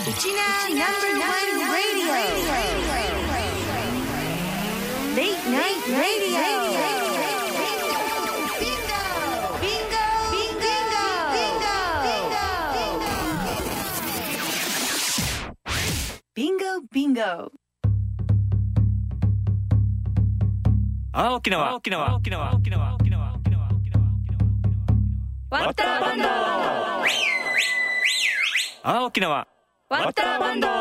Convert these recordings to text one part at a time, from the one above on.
Late Night Radio. Bingo. 沖縄ワッターバンド。沖縄ワッターバンド。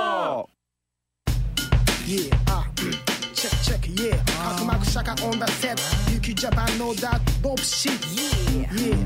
Check, yeah. Kakumaku shaka on the set. Yuki Japan know that Bob shit. Yeah.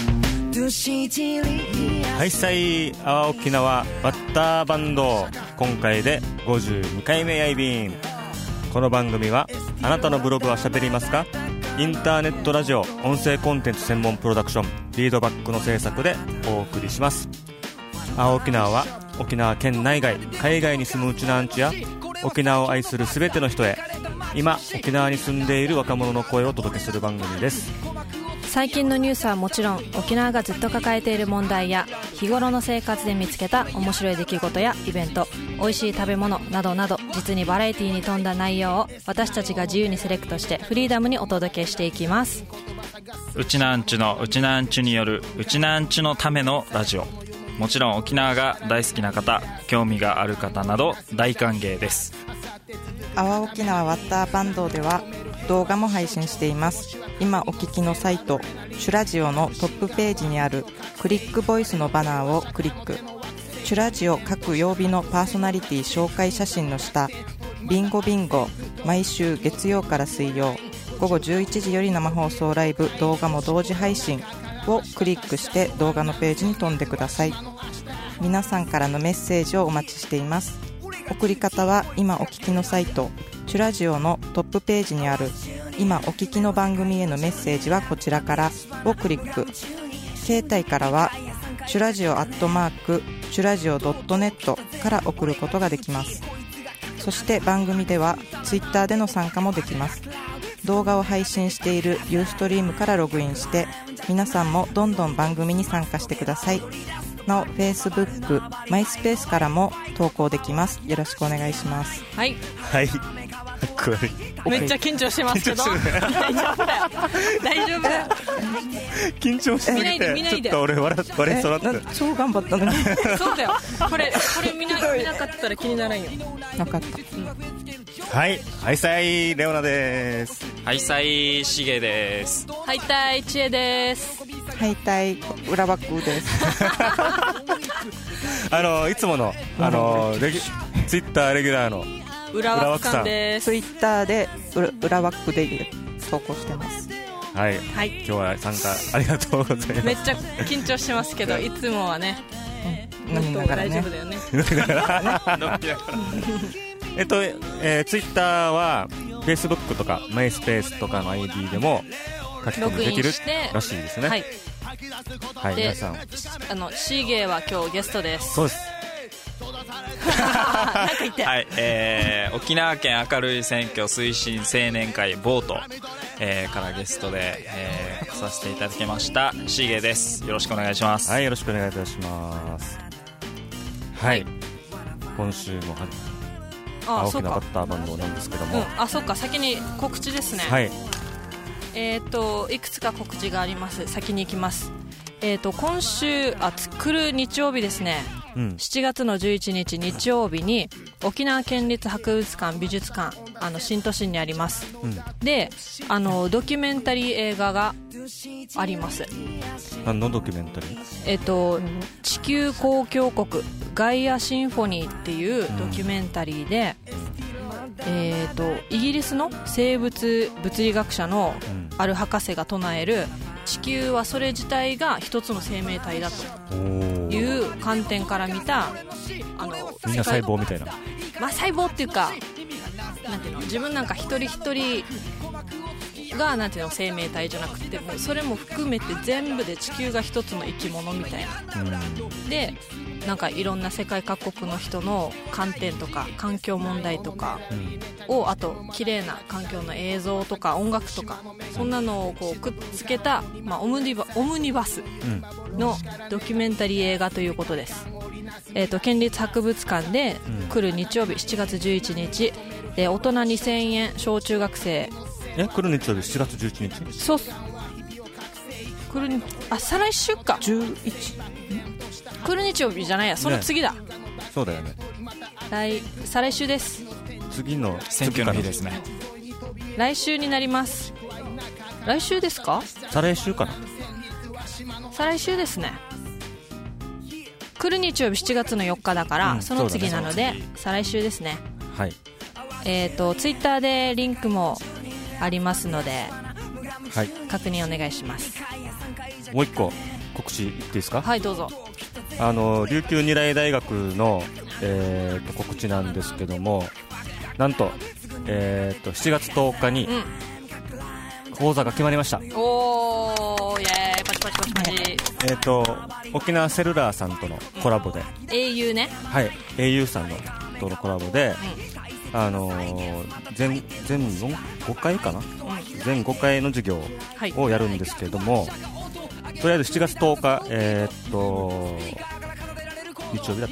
はいさい、沖縄ワッターバンド、今回で52回目やいびん。この番組はあなたのブログは喋りますか、インターネットラジオ音声コンテンツ専門プロダクションリードバックの制作でお送りします。沖縄は沖縄県内外海外に住むうちなんちや沖縄を愛するすべての人へ、今沖縄に住んでいる若者の声をお届けする番組です。 最近のニュースはもちろん、沖縄がずっと抱えている問題や日頃の生活で見つけた面白い出来事やイベント、美味しい食べ物などなど、実にバラエティに富んだ内容を私たちが自由にセレクトしてフリーダムにお届けしていきます。 うちなんちゅのうちなんちゅによるうちなんちゅのためのラジオ。もちろん沖縄が大好きな方、興味がある方など大歓迎です。 阿波沖縄ワッターバンドでは動画も配信しています。今お聞きのサイトチュラジオのトップページにあるクリックボイスのバナーをクリック。チュラジオ各曜日のパーソナリティ紹介写真の下、ビンゴ毎週月曜から水曜午後11時より生放送ライブ動画も同時配信をクリックして動画のページに飛んでください。皆さんからのメッセージをお待ちしています。送り方は今お聞きのサイトチュラジオのトップページにある今お聞きの番組へのメッセージはこちらからをクリック。携帯からはチュラジオ@チュラジオ.net から送ることができます。そして番組ではツイッターでの参加もできます。動画を配信しているユーストリームからログインして皆さんもどんどん番組に参加してください。なお Facebook、マイスペースからも投稿できます。よろしくお願いします。 はいはいめっちゃ緊張してますけど大丈夫だよ緊張しすぎてちょっと俺笑いそうだった。 超頑張ったのにそうだよ、これ見なかったら気にならんよ。 分かった。 はいさいレオナです。 はいさいしげです。 はいたいちえです。 はいたい裏バックですいつものツイッターレギュラーの裏ワックさんです。 ツイッターで裏ワックで投稿してます。 はい、今日は参加ありがとうございます。 めっちゃ緊張してますけどいつもはね、 飲みながらね、 大丈夫だよねツイッターは Facebook とかマイスペースとかの ID でも書き込みできるらしいですね。はい、皆さんシーゲーは今日ゲストです。 そうですなんか言って、 はい、沖縄県明るい選挙推進青年会ボート、からゲストで、来させていただきましたシーゲーです。よろしくお願いします。 はい、よろしくお願いいたします。はい、今週も青木のバッターバンドなんですけども、 そうか、先に告知ですね。 はい、 いくつか告知があります。先に行きます。今週来る日曜日ですね、7月の11日日曜日に沖縄県立博物館美術館新都心にあります、でドキュメンタリー映画があります。 何のドキュメンタリー？ 地球交響国ガイアシンフォニーっていうドキュメンタリーで、イギリスの生物物理学者のある博士が唱える地球はそれ自体が一つの生命体だという観点から見たみんな細胞みたいな、 細胞っていうかなんていうの、自分なんか一人一人がなんていうの生命体じゃなくて、もうそれも含めて全部で地球が一つの生き物みたいな、でなんかいろんな世界各国の人の観点とか環境問題とかを、あと綺麗な環境の映像とか音楽とかそんなのをこうくっつけた、オムニバスのドキュメンタリー映画ということです。県立博物館で来る日曜日7月11日で大人2000円、小中学生来る日曜日7月11日、 そう来る再来週か、 11 来る日曜日じゃないや、その次だ、 そうだよね、 再来週です。 次の選挙の日ですね。 来週になります。来週ですか、 再来週かな、 再来週ですね。来る日曜日7月の4日だから、その次なので、再来週ですね。 はい。 ツイッターでリンクもありますので、 はい、 確認お願いします。 もう一個告知言っていいですか。 はい、どうぞ。 琉球二来大学の、告知なんですけども、なんと、7月10日に講座が決まりました。 おー、イエーイ、パチパチパチパチ。 沖縄セルラーさんとのコラボで、 au ね、 はい、au さんとのコラボで、全5回かな、全5回の授業をやるんですけども、とりあえず7月10日、日曜日だった、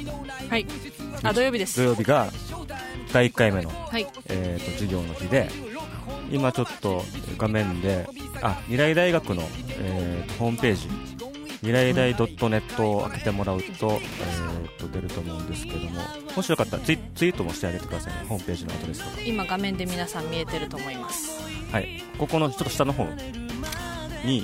はい、土曜日です。 土曜日が第1回目の、 はい、 授業の日で、今ちょっと画面で未来大学の、ホームページ、未来大 .net を開けてもらうと、出ると思うんですけども、もしよかったらツイートもしてあげてくださいね、ホームページのアドレスとか。 今画面で皆さん見えてると思います。 はい、ここのちょっと下の方に、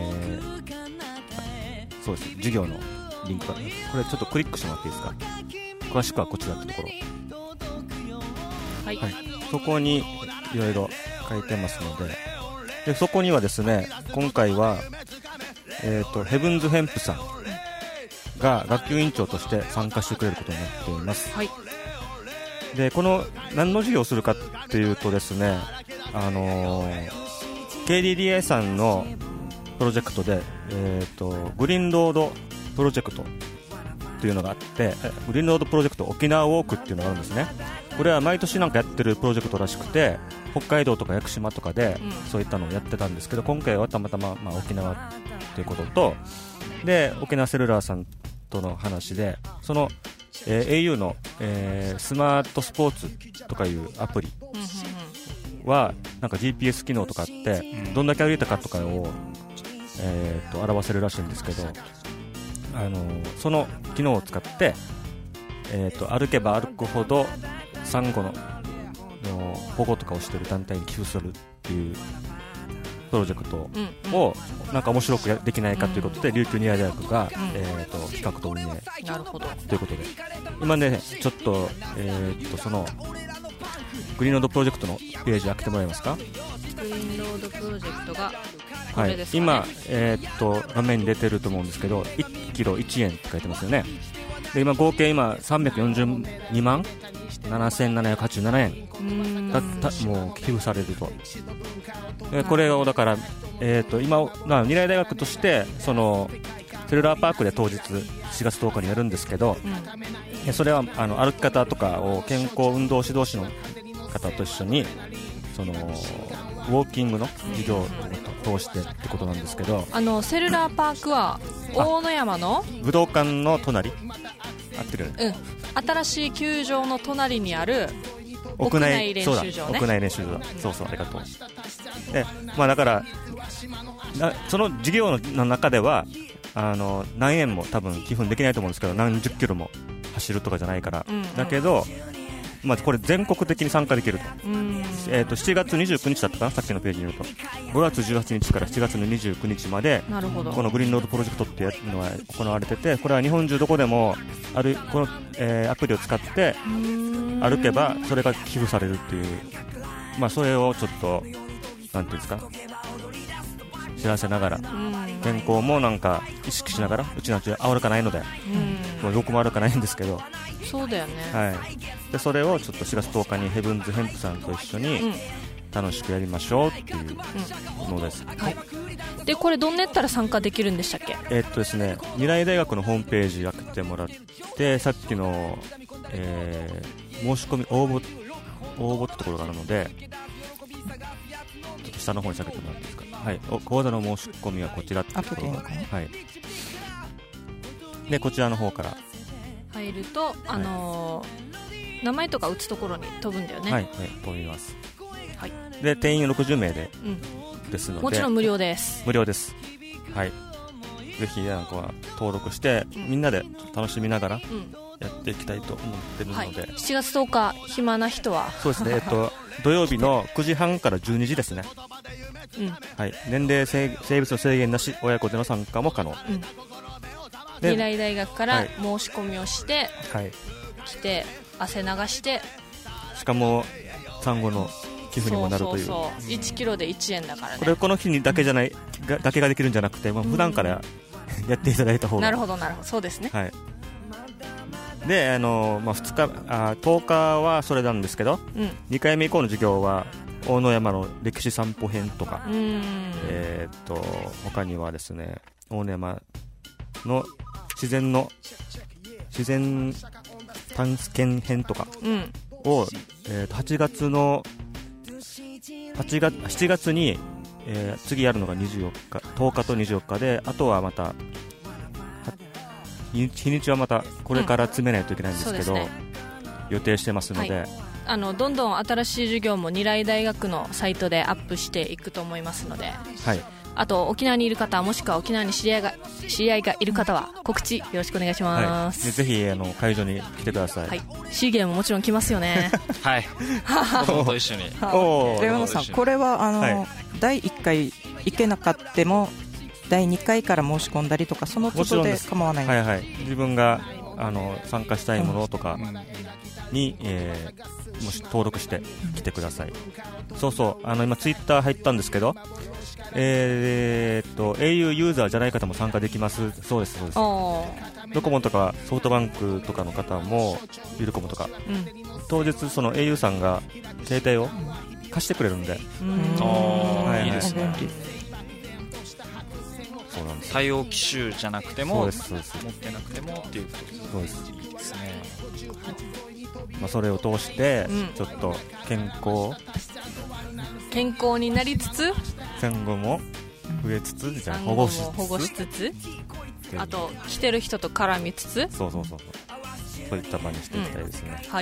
そうです、授業のリンクが、これちょっとクリックしてもらっていいですか。詳しくはこちらってところ、 はい、 そこにいろいろ書いてますので、そこにはですね、今回は、ヘブンズヘンプさんが学級委員長として参加してくれることになっています。 はい、 でこの何の授業をするかっていうとですね、KDDI さんのプロジェクトで、グリーンロードプロジェクトっていうのがあって、グリーンロードプロジェクト沖縄ウォークっていうのがあるんですね。これは毎年なんかやってるプロジェクトらしくて、北海道とか屋久島とかでそういったのをやってたんですけど、今回はたまたま、沖縄ということと、で沖縄セルラーさんとの話で、その、au の、スマートスポーツとかいうアプリはなんか GPS 機能とかあって、どんだけ歩いたかとかを、表せるらしいんですけど、その機能を使って、歩けば歩くほどサンゴの保護とかをしている団体に寄付するっていうプロジェクトをなんか面白くできないかということで、琉球二来大学が、企画と運営ということで、今ねちょっと、そのグリーンロードプロジェクトのページ開けてもらえますか。 グリーンロードプロジェクトがこれですかね。 今、画面に出てると思うんですけど、1キロ1円って書いてますよね。で今合計今342万7787円もう寄付されると。これをだから、今二来大学としてそのセルラーパークで当日4月10日にやるんですけど、それは歩き方とかを健康運動指導士の方と一緒にそのウォーキングの授業を通してってことなんですけど、 セルラーパークは大野山の武道館の隣、合ってるよね、 新しい球場の隣にある屋内練習場ね。 屋内練習場だ、そうそう、ありがとう。で、だからその授業の中では何円も多分寄付できないと思うんですけど、何十キロも走るとかじゃないから、だけどこれ全国的に参加できると。7月29日だったかな、さっきのページによると5月18日から7月の29日までこのグリーンロードプロジェクトっていうのが行われてて、これは日本中どこでもこの、アプリを使って歩けばそれが寄付されるっていう、それをちょっとなんていうんですか、知らせながら、健康もなんか意識しながら、うちなんて歩かないので、僕も歩かないんですけど、 そうだよね、 でそれをちょっと4月10日にヘブンズヘンプさんと一緒に楽しくやりましょうっていうのです、 でこれどんなやったら参加できるんでしたっけ。 ですね、二来大学のホームページ開けてもらって、さっきの、申し込み応募ってところがあるので、ちょっと下の方に下げてもらっていいですか。講座の申し込みはこちらってところが、 でこちらの方から入ると、名前とか打つところに飛ぶんだよね。 はい、飛びます、 はい、 で定員60名で、 うん、 ですのでもちろん無料です。 無料です。はい、ぜひなんか登録して、みんなで楽しみながらやっていきたいと思ってるので、 はい、7月10日暇な人はそうですね、土曜日の9時半から12時ですね、はい、年齢性別の制限なし、親子での参加も可能、 未来大学から申し込みをして、 はい、 来て汗流して、 しかも産後の寄付にもなるという、 そう1キロで1円だからね。 この日にだけじゃない、だけができるんじゃなくて、普段からやっていただいた方が、 なるほどなるほど、そうですね、 はい、で10日はそれなんですけど、2回目以降の授業は大野山の歴史散歩編とか、他にはですね、大野山の自然探検編とかを、7月に、次やるのが10日と24日で、あとはまた日にちはまたこれから詰めないといけないんですけど、予定してますので、 どんどん新しい授業も二来大学のサイトでアップしていくと思いますので、 はい、 あと沖縄にいる方、もしくは沖縄に知り合いがいる方は告知よろしくお願いします、 はい、ぜひ会場に来てください。 はい、シーゲーももちろん来ますよねはい子供と一緒にレオノさん、これは第1回行けなかっても第2回から申し込んだりとか、その都度で構わない。 はいはい、自分が参加したいものとかに、もし登録して来てください。そうそう、今ツイッター入ったんですけど、au ユーザーじゃない方も参加できます。そうですそうです。ドコモとかソフトバンクとかの方も、ゆるコモとか、当日その au さんが携帯を貸してくれるんで、 いいですね。 そうなんです。 対応機種じゃなくても、 そうです持ってなくてもっていうことです。 そうです。 いいですね。 それを通して、ちょっと健康になりつつ、 戦後も増えつつ、保護しつつ、 あと来てる人と絡みつつ、 そういった場にしていきたいですね。 はい、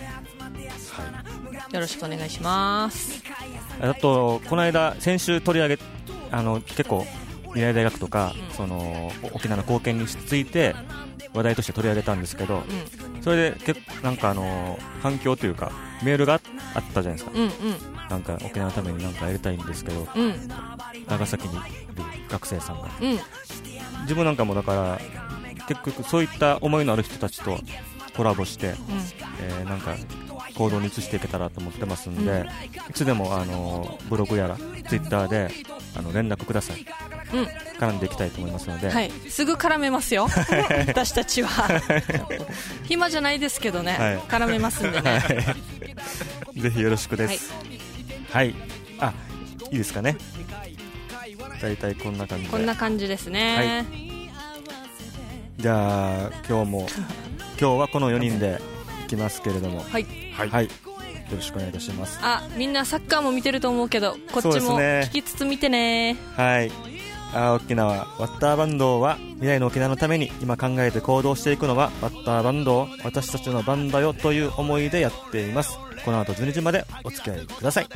よろしくお願いします。 あとこの間先週取り上げ結構未来大学とか、その沖縄の貢献について話題として取り上げたんですけど、それでなんか反響というかメールがあったじゃないですか、なんか沖縄のために何かやりたいんですけど、長崎にいる学生さんが、自分なんかもだから結局そういった思いのある人たちとコラボして、なんか行動に移していけたらと思ってますんで、いつでもブログやらツイッターで連絡ください。絡んでいきたいと思いますので、 はい、すぐ絡めますよ私たちは暇じゃないですけどね、絡めますんでね、 ぜひよろしくです。はい、いいですかね。だいたいこんな感じで、 こんな感じですね。 じゃあ今日はこの4人でいきますけれども、はい、よろしくお願いいたします。 みんなサッカーも見てると思うけど、こっちも聞きつつ見てね。 はい、沖縄ワッターバンドは未来の沖縄のために今考えて行動していくのはワッターバンド、私たちのバンドよという思いでやっています。この後12時までお付き合いください。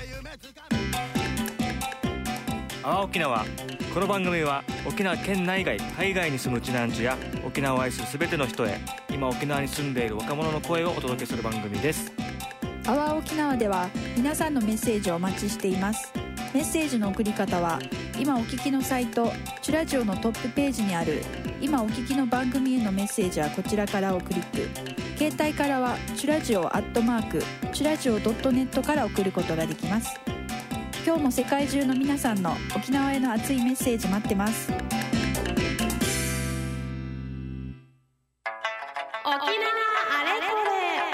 沖縄、この番組は沖縄県内外海外に住むうちなんちや沖縄を愛するすべての人へ、今沖縄に住んでいる若者の声をお届けする番組です。 沖縄では皆さんのメッセージをお待ちしています。メッセージの送り方は今お聞きのサイトチュラジオのトップページにある今お聞きの番組へのメッセージはこちらからをクリック、携帯からはチュラジオ@チュラジオ.netから送ることができます。今日も世界中の皆さんの沖縄への熱いメッセージ待ってます。沖縄あれこ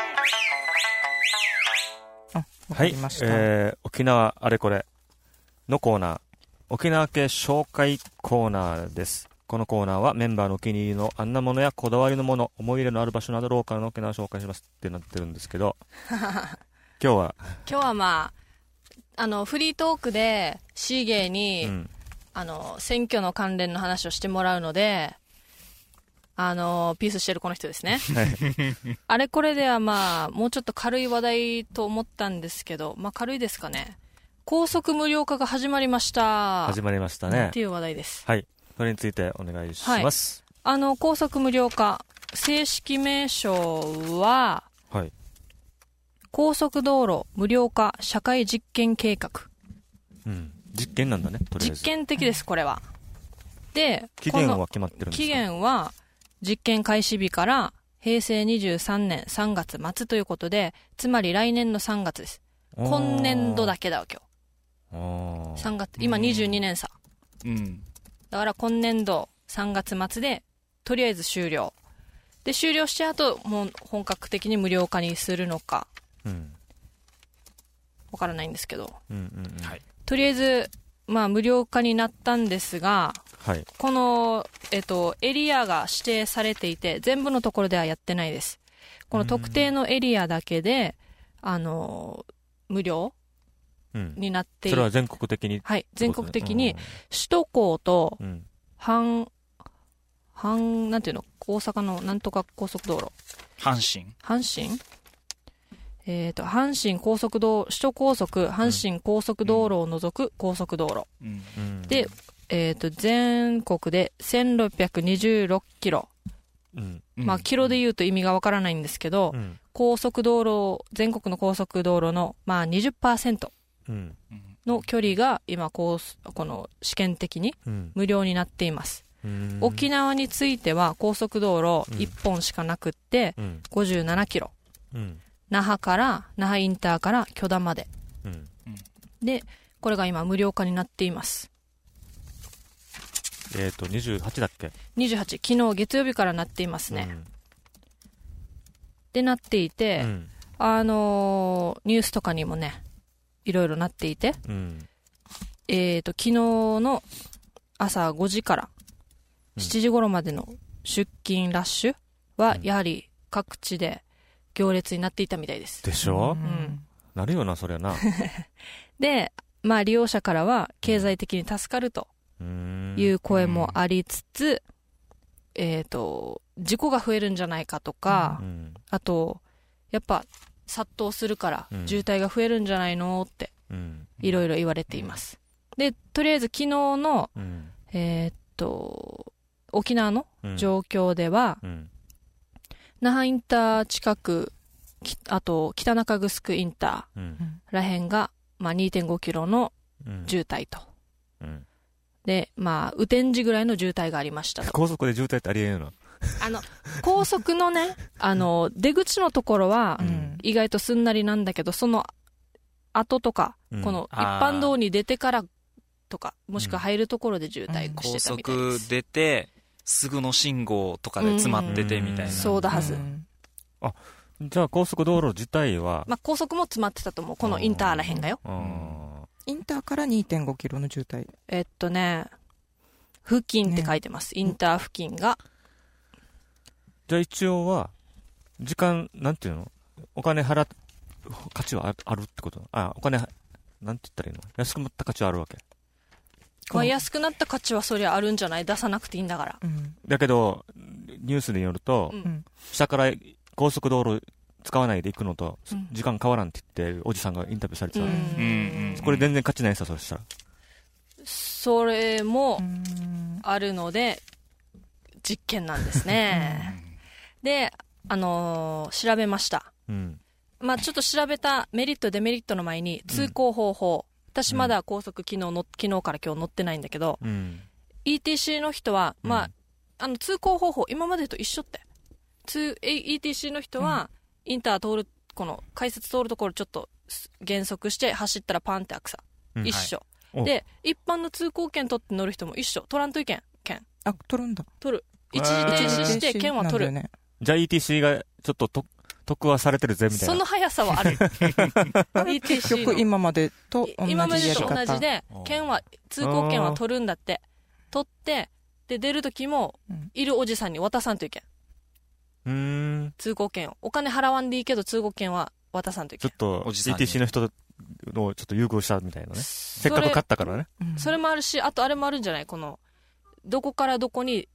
れ。沖縄あれこれのコーナー、沖縄系紹介コーナーです。このコーナーはメンバーのお気に入りのあんなものやこだわりのもの、思い入れのある場所などローカルの沖縄を紹介しますってなってるんですけど今日はフリートークでシーゲーに、選挙の関連の話をしてもらうので、 ピースしてるこの人ですね。 はいあれこれではまあ、もうちょっと軽い話題と思ったんですけど、まあ軽いですかね。高速無料化が始まりました。 始まりましたねっていう話題です。 はい。それについてお願いします。 高速無料化、正式名称は、 はい。 高速道路無料化社会実験計画。 うん。実験なんだね、とりあえず。 実験的です、これは。で、 期限は決まってるんですか？ 期限は、実験開始日から平成23年3月末ということで、つまり来年の3月です。今年度だけだわけよ。3月、今22年さ。 うん。 だから今年度3月末で、とりあえず終了。で、終了しちゃうと、もう本格的に無料化にするのか、わからないんですけど。 はい。 とりあえず、まあ無料化になったんですが、 はい。 この、エリアが指定されていて、全部のところではやってないです。この特定のエリアだけで、無料になっている。 それは全国的に？ はい、全国的に、首都高と、なんていうの、大阪のなんとか高速道路。阪神高速道路、首都高速、阪神高速道路を除く高速道路。で、全国で1626キロ。まあ、キロで言うと意味がわからないんですけど、高速道路、全国の高速道路の、まあ、20% の距離が今、この試験的に無料になっています。沖縄については高速道路1本しかなくって、57キロ。那覇インターから許田まで。で、これが今無料化になっています。 28だっけ？ 28、昨日月曜日からなっていますね。で、なっていて、ニュースとかにもね、いろいろなっていて、昨日の朝5時から7時頃までの出勤ラッシュは、やはり各地で行列になっていたみたいです。 でしょ？なるよな、そりゃな。 で、まあ利用者からは経済的に助かるという声もありつつ、事故が増えるんじゃないかとか、あと、やっぱ殺到するから渋滞が増えるんじゃないのって、いろいろ言われています。で、とりあえず昨日の、沖縄の状況では、那覇インター近く、あと北中城インターらへんが、まあ、2.5 キロの渋滞と。で、まあ、雨天時ぐらいの渋滞がありましたと。 高速で渋滞ってありえんの？ 高速のね、出口のところは、意外とすんなりなんだけど、その後とか、この一般道に出てからとか、もしくは入るところで渋滞してたみたいです。 高速出て、すぐの信号とかで詰まっててみたいな。 そうだはず。 あ、じゃあ高速道路自体は、 まあ高速も詰まってたと思う。このインターらへんがよ。 インターから 2.5 キロの渋滞。 付近って書いてます。インター付近が。 じゃあ一応は、時間、なんていうの？お金価値はあるってこと？お金、なんて言ったらいいの？安くなった価値はあるわけ。 まあ安くなった価値はそりゃあるんじゃない？出さなくていいんだから。 だけど、ニュースによると、下から高速道路使わないで行くのと、時間変わらんって言って、おじさんがインタビューされてた。これ全然価値ないさ、そしたら。 それも、あるので、実験なんですね。で、調べました。まあちょっと調べたメリット、デメリットの前に、通行方法。私まだ高速昨日から今日乗ってないんだけど、ETC の人は、まあ、通行方法、今までと一緒って。ETC の人は、インター通る、この、改札通るところちょっと減速して走ったらパンって開くさ。一緒。で、一般の通行券取って乗る人も一緒。取らんといけん。券。 取るんだ。 取る。一時停止して券は取る。 じゃあ ETC がちょっと得はされてるぜみたいな。 その速さはある。 結局今までと同じやり方。 今までと同じで、通行券は取るんだって。取って、で、出るときも、いるおじさんに渡さんといけん。通行券を。お金払わんでいいけど、通行券は渡さんといけん。 ちょっと、ETC の人のちょっと優遇したみたいなね。せっかく買ったからね。 それもあるし、あとあれもあるんじゃない？この、どこからどこに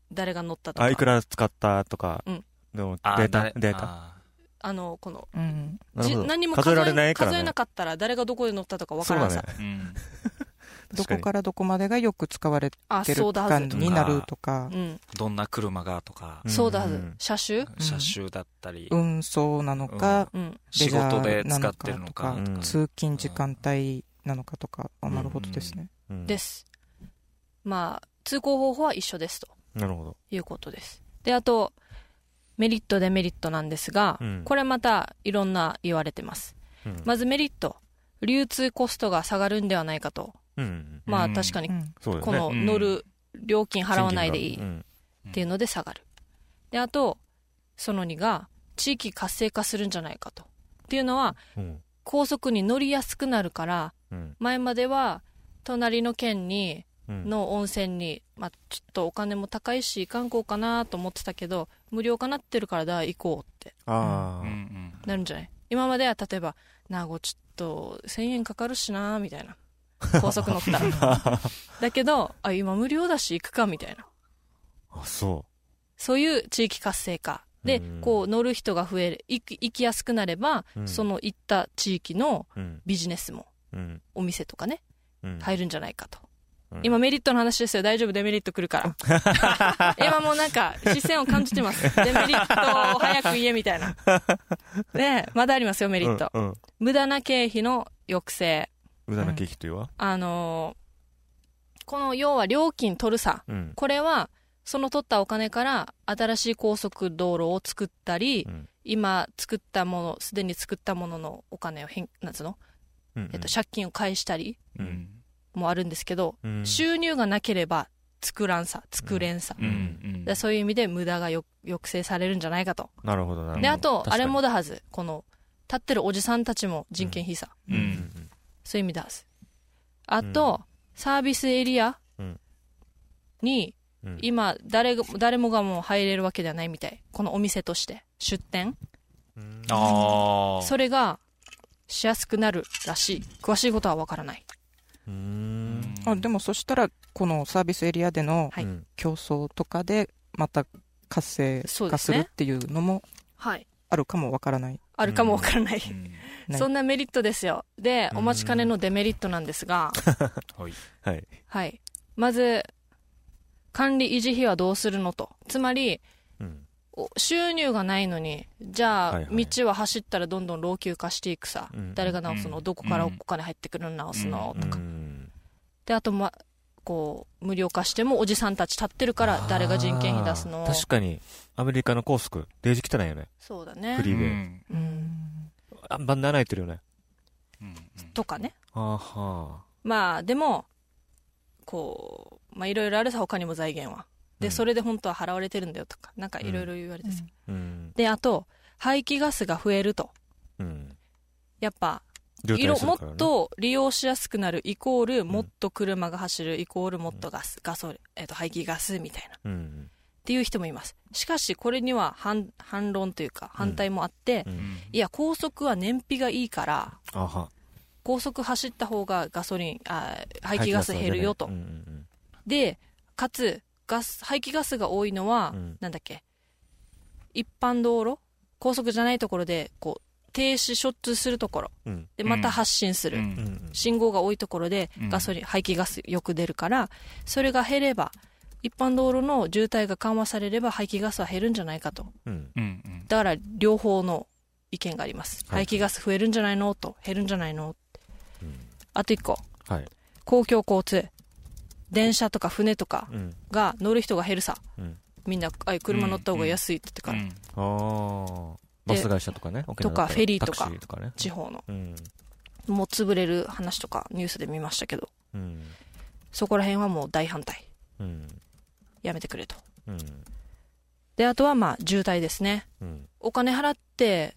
誰が乗ったとか、 いくら使ったとか、でもデータこの、 何も数えられないからね、 数えなかったら誰がどこで乗ったとか分からんさ、 どこからどこまでがよく使われてる期間になるとか、 どんな車がとか、 そうだはず、車種だったり、 運送なのか、 仕事で使ってるのか、 通勤時間帯なのかとか、なるほどですね。 です。まあ通行方法は一緒ですと。 なるほど。 いうことです。で、あとメリットデメリットなんですが、これまたいろんな言われてます。まずメリット、流通コストが下がるんではないかと。まあ確かに、この乗る料金払わないでいいっていうので下がる。で、あとその2が地域活性化するんじゃないかと。っていうのは、高速に乗りやすくなるから、前までは隣の県の温泉に、まあ、ちょっとお金も高いし行かんこうかなと思ってたけど、無料化なってるから行こうってなるんじゃない。今までは例えば名護ちょっと1000円かかるしなみたいな、高速乗ったらだけど今無料だし行くかみたいな、そういう地域活性化で、こう乗る人が増える、行きやすくなれば、その行った地域のビジネスも、お店とかね、入るんじゃないかと。今メリットの話ですよ。大丈夫、デメリット来るから今もうなんか視線を感じてます。デメリットを早く言えみたいなね。まだありますよ、メリット。無駄な経費の抑制。 無駄な経費というは、 この要は料金取るさ、これはその取ったお金から新しい高速道路を作ったり、今作ったもの、すでに作ったもののお金をなんつうの、借金を返したり、もあるんですけど、収入がなければ作れんさ、そういう意味で無駄が抑制されるんじゃないかと。 なるほどなるほど。 で、あとあれもだはず、この立ってるおじさんたちも人件費さ、そういう意味だはず。あと、サービスエリアに今誰もがもう入れるわけではないみたい。このお店として出店、それがしやすくなるらしい。詳しいことはわからない。 でもそしたらこのサービスエリアでの競争とかでまた活性化するっていうのもあるかもわからない。 あるかもわからない。そんなメリットですよ。で、お待ちかねのデメリットなんですがはい。まず管理維持費はどうするのと。つまり、収入がないのに、じゃあ、道は走ったらどんどん老朽化していくさ。誰が直すの、どこからお金入ってくるの直すのとか。で、あと、こう、無料化してもおじさんたち立ってるから誰が人件費出すの。 確かに、アメリカの高速、デージ汚いよね。 そうだね。 フリーウェイ。あんばんで穴開いてるよね。 とかね。 まあ、でも、こう、いろいろあるさ、他にも財源は。で、それで本当は払われてるんだよとか、なんかいろいろ言われてさ。で、あと、排気ガスが増えると。やっぱ、もっと利用しやすくなるイコール、もっと車が走るイコール、もっと排気ガスみたいな。っていう人もいます。しかし、これには反論というか、反対もあって、いや、高速は燃費がいいから、高速走った方が排気ガス減るよと。で、かつ、排気ガスが多いのは、なんだっけ、一般道路、高速じゃないところで、こう、停止しょっちゅうするところ、で、また発進する。信号が多いところで、排気ガスよく出るから、それが減れば、一般道路の渋滞が緩和されれば排気ガスは減るんじゃないかと。だから、両方の意見があります。排気ガス増えるんじゃないのと、減るんじゃないの。あと一個。公共交通。電車とか船とかが乗る人が減るさ。みんな車乗った方が安いって言ってから。 バス会社とかね。 とかフェリーとか地方の。もう潰れる話とかニュースで見ましたけど。そこら辺はもう大反対。やめてくれと。で、あとは渋滞ですね。お金払って、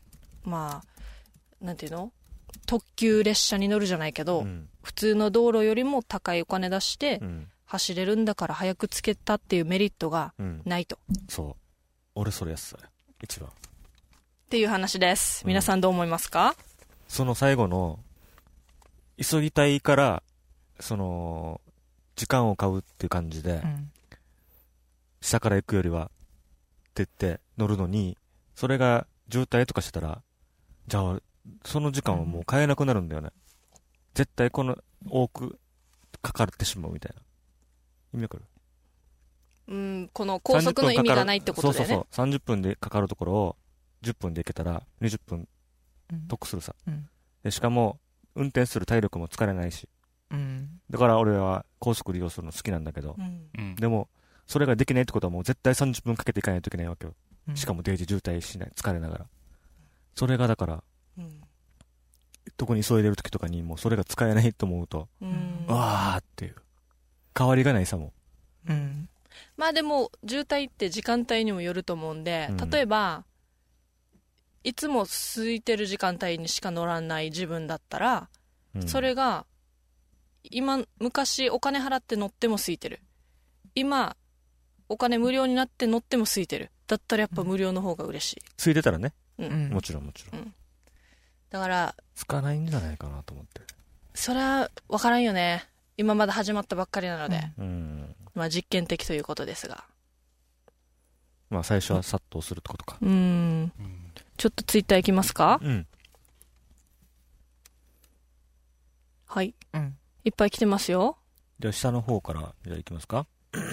なんていうの？特急列車に乗るじゃないけど、普通の道路よりも高いお金出して走れるんだから早くつけたっていうメリットがないと。 そう。俺それやつだよ。一番。 っていう話です。皆さんどう思いますか？ その最後の、急ぎたいから、時間を買うっていう感じで、 下から行くよりはって言って乗るのに、それが渋滞とかしてたら、じゃあその時間はもう買えなくなるんだよね。絶対この多くかかってしまうみたいな。意味わかる？ この高速の意味がないってことだよね。 そう30分でかかるところを10分で行けたら20分得するさ、でしかも運転する体力も疲れないし、だから俺は高速利用するの好きなんだけど、でもそれができないってことはもう絶対30分かけていかないといけないわけよ、しかもデイジ渋滞しない、疲れながら。それがだから、特に急いでる時とかにもうそれが使えないと思うと、わーっていう変わりがないさも、 まあでも渋滞って時間帯にもよると思うんで、例えばいつも空いてる時間帯にしか乗らない自分だったら、それが昔お金払って乗っても空いてる、今お金無料になって乗っても空いてる、だったらやっぱ無料の方が嬉しい。 空いてたらね、もちろん、 だから使わないんじゃないかなと思って。 それは分からんよね、今まだ始まったばっかりなので、まあ実験的ということですが、 まあ最初は殺到するってことか。 ちょっとツイッター行きますか。はい、いっぱい来てますよ。 じゃあ下の方からじゃあ行きますか。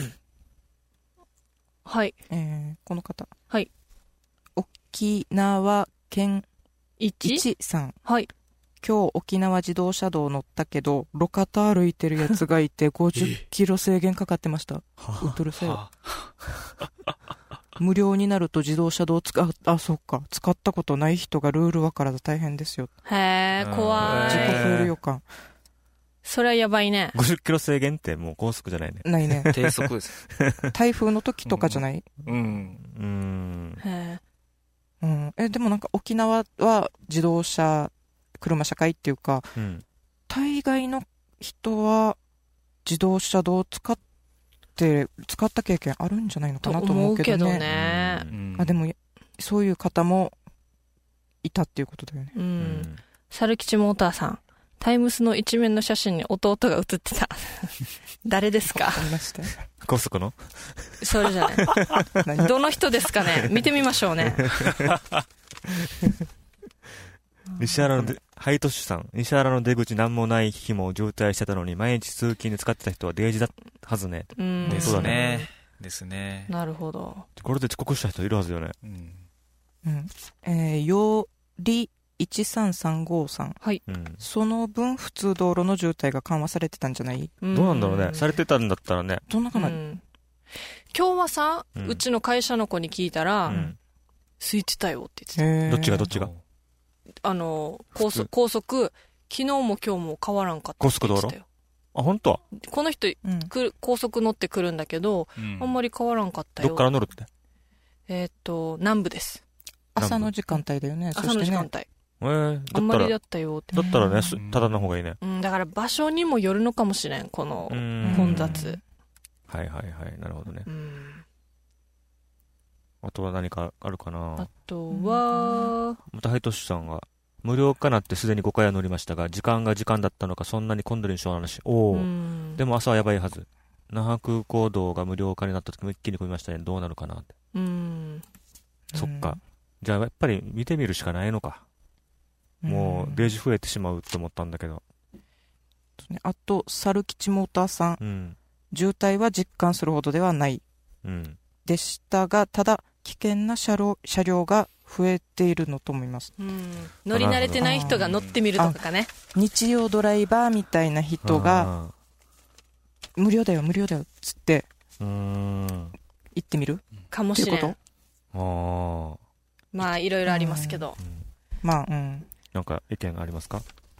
はい、 この方、 はい、 沖縄県 1 さん、 はい、 今日沖縄自動車道乗ったけど路肩歩いてるやつがいて50キロ制限かかってました。うっとるせよ。無料になると自動車道そうか、使ったことない人がルールわからず大変ですよ。 へー、怖い。 事故増える予感。 それはやばいね。 50キロ制限ってもう高速じゃないね。 ないね。 低速です。 台風の時とかじゃない？ へー。 でもなんか沖縄は自動車車社会っていうか、大概の人は自動車道を使った経験あるんじゃないのかなと思うけどね。でもそういう方もいたっていうことだよね。 猿吉モーターさん、タイムスの一面の写真に弟が写ってた。誰ですか？ 高速の？ それじゃない。どの人ですかね？見てみましょうね。 西原のハイトッシュさん、西原の出口なんもない日も渋滞してたのに毎日通勤で使ってた人はデイジだはずね。 ですね。ですね。 なるほど。 これで遅刻した人いるはずよね。 より13353さん、 はい、 その分普通道路の渋滞が緩和されてたんじゃない？ どうなんだろうね。されてたんだったらね。 どんなかな。 今日はさ、うちの会社の子に聞いたら、空いてたよって言ってた。 どっちが高速昨日も今日も変わらんかったって言ってたよ。 高速道路？あ、本当？ この人、高速乗ってくるんだけど、あんまり変わらんかったよ。 どっから乗るって？ 南部です。 朝の時間帯だよね。 朝の時間帯。あんまりだったよって。 だったらね、ただの方がいいね。 だから場所にもよるのかもしれん、この混雑。 はいはいはい、なるほどね。あとは何かあるかな。 あとはまたハイトッシュさんが無料化なってすでに5回は乗りましたが、時間が時間だったのかそんなに混んでる印象の話。でも朝はやばいはず。那覇空港道が無料化になった時も一気に混みましたね。どうなるかなって。そっか。じゃあやっぱり見てみるしかないのか。もうデージ増えてしまうって思ったんだけど。 あと猿吉モーターさん、渋滞は実感するほどではない、でしたが、ただ危険な車両が増えているのと思います。 乗り慣れてない人が乗ってみるとかね。 日曜ドライバーみたいな人が無料だよっつって行ってみるかもしれん。まあいろいろありますけど、 なんか意見がありますか？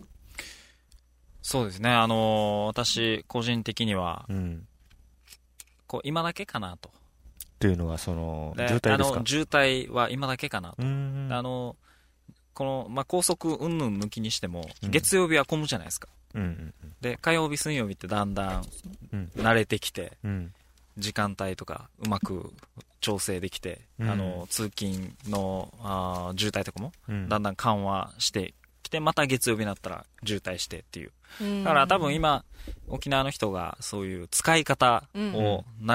そうですね、私個人的には、こう今だけかなと。 っていうのはその渋滞ですか？ 渋滞は今だけかなと。この、高速云々抜きにしても、月曜日は混むじゃないですか。で火曜日水曜日ってだんだん慣れてきて、時間帯とかうまく調整できて、通勤の渋滞とかもだんだん緩和してきて、また月曜日になったら渋滞してっていう。だから多分今沖縄の人がそういう使い方を慣れる、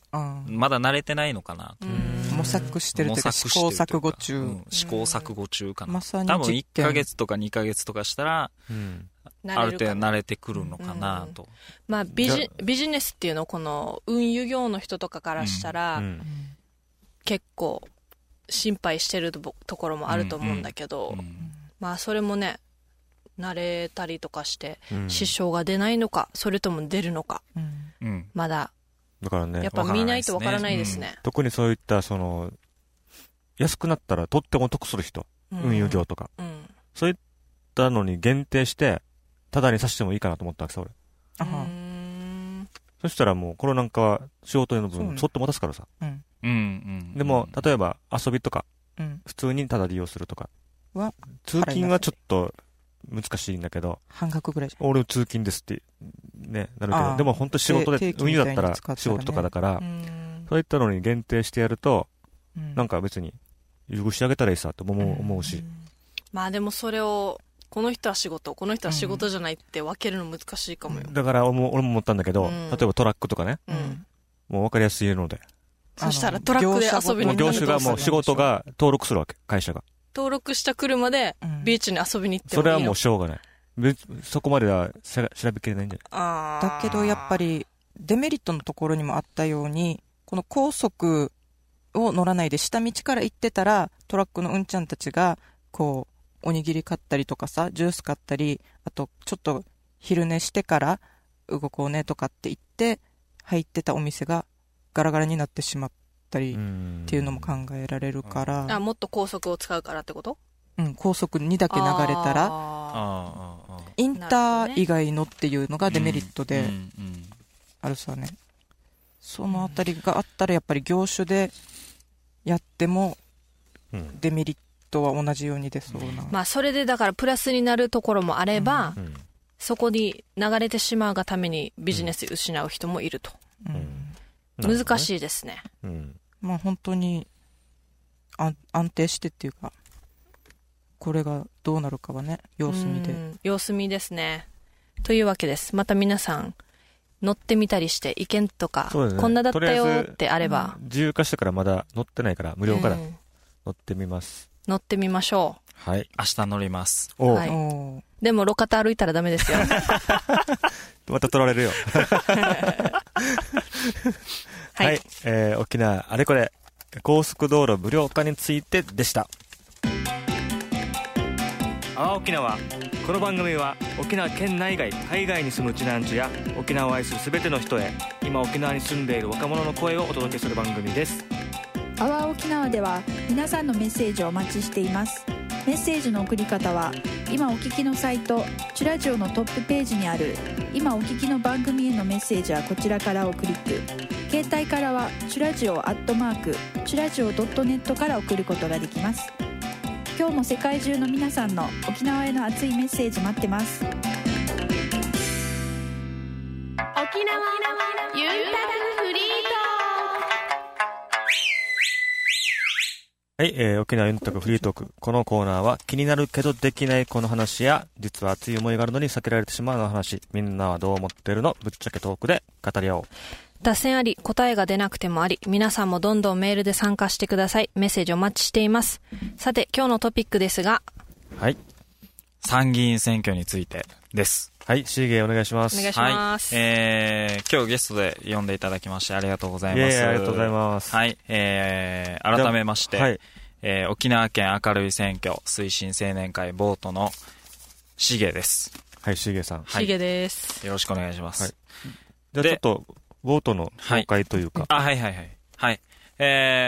まだ慣れてないのかなと。 模索してるというか、試行錯誤中。 試行錯誤中かな。 まさに多分1ヶ月とか2ヶ月とかしたら、ある程度慣れてくるのかなと。 まあビジネスっていうのこの運輸業の人とかからしたら、結構心配してるところもあると思うんだけど、まあそれもね、慣れたりとかして支障が出ないのか、それとも出るのか、まだだからね、 やっぱ見ないとわからないですね。 特にそういった安くなったらとっても得する人、運輸業とか、そういったのに限定してタダにさせてもいいかなと思ったわけさ俺。そしたらもうこれなんかは仕事への分ちょっと持たすからさ。でも例えば遊びとか、普通にタダ利用するとか、通勤はちょっと難しいんだけど、 半額ぐらいじゃん。 俺通勤ですってねなるけど、でも本当仕事で運輸だったら仕事とかだから、そういったのに限定してやると、なんか別に優遇してあげたらいいさと思うし、 まあでもそれをこの人は仕事、この人は仕事じゃないって分けるの難しいかもよ。 だから俺も思ったんだけど、例えばトラックとかね、もう分かりやすいので、 そしたらトラックで遊びに行ったら業種がもう仕事が登録するわけ、会社が登録した車でビーチに遊びに行ってもいいの？ それはもうしょうがない。そこまでは調べきれないんじゃない？ だけどやっぱりデメリットのところにもあったように、この高速を乗らないで下道から行ってたら、トラックのうんちゃんたちがこうおにぎり買ったりとかさ、ジュース買ったり、あとちょっと昼寝してから動こうねとかって言って入ってたお店がガラガラになってしまったりっていうのも考えられるから、 もっと高速を使うからってこと？ 高速にだけ流れたら、インター以外のっていうのがデメリットであるさね。そのあたりがあったらやっぱり業種でやってもデメリットは同じように出そうな。 まあそれでだからプラスになるところもあれば、そこに流れてしまうがためにビジネス失う人もいると。難しいですね。 まあ本当に安定してっていうか、これがどうなるかはね、様子見で。 様子見ですね。というわけです。また皆さん乗ってみたりして意見とか、こんなだったよってあれば、 自由化してからまだ乗ってないから無料から乗ってみます。 乗ってみましょう。 はい、明日乗ります。 はい、でも路肩歩いたらダメですよ。 また取られるよ。 はい、 沖縄あれこれ高速道路無料化についてでした。阿波沖縄、この番組は沖縄県内外海外に住むうちなんちゅや沖縄を愛するすべての人へ、今沖縄に住んでいる若者の声をお届けする番組です。 阿波沖縄では皆さんのメッセージをお待ちしています。メッセージの送り方は今お聞きのサイトチュラジオのトップページにある今お聞きの番組へのメッセージはこちらからをクリック、携帯からはチュラジオ@チュラジオ.netから送ることができます。今日も世界中の皆さんの沖縄への熱いメッセージ待ってます。 沖縄ゆるたくフリーはい、沖縄ユンタクフリートーク。このコーナーは気になるけどできないこの話や、実は熱い思いがあるのに避けられてしまうの話、みんなはどう思ってるの、ぶっちゃけトークで語り合おう。 脱線あり、答えが出なくてもあり、皆さんもどんどんメールで参加してください。メッセージお待ちしています。さて、今日のトピックですが、 はい。参議院選挙についてです。 はい、シーゲーお願いします。 お願いします。 はい、今日ゲストで呼んでいただきましてありがとうございます。 ありがとうございます。 はい、改めまして、はい、沖縄県明るい選挙推進青年会ボートのシゲです。 はい、シゲさん。 シゲです。 よろしくお願いします。はい、 じゃあちょっと、ボートの紹介というか。 はい。はい。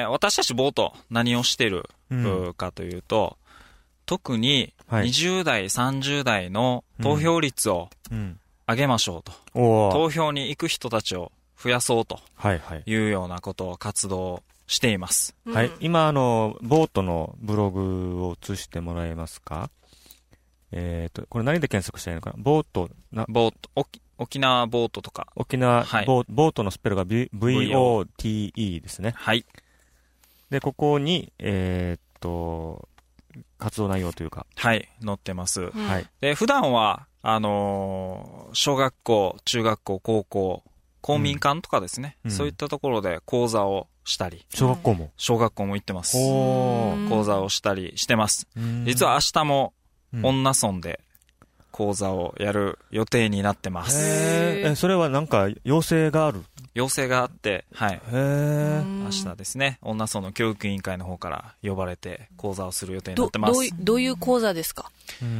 私たちボート何をしてるかというと、特に20代、30代の投票率を上げましょうと。投票に行く人たちを増やそうというようなことを活動しています。 はい。今、ボートのブログを映してもらえますか？これ何で検索したらいいのかな？ボート、 沖縄ボートとか。 沖縄、はい、ボートのスペルが VOTE ですね。 はい。 で、ここに、活動内容というか。 はい、載ってます。 はい。 で、普段は、小学校、中学校、高校公民館とかですね、そういったところで講座をしたり。 小学校も行ってます。講座をしたりしてます。実は明日も、女村で講座をやる予定になってます。 それはなんか、要請がある？ 要請があって、はい。明日ですね、女村の教育委員会の方から呼ばれて講座をする予定になってます。 どういう講座ですか？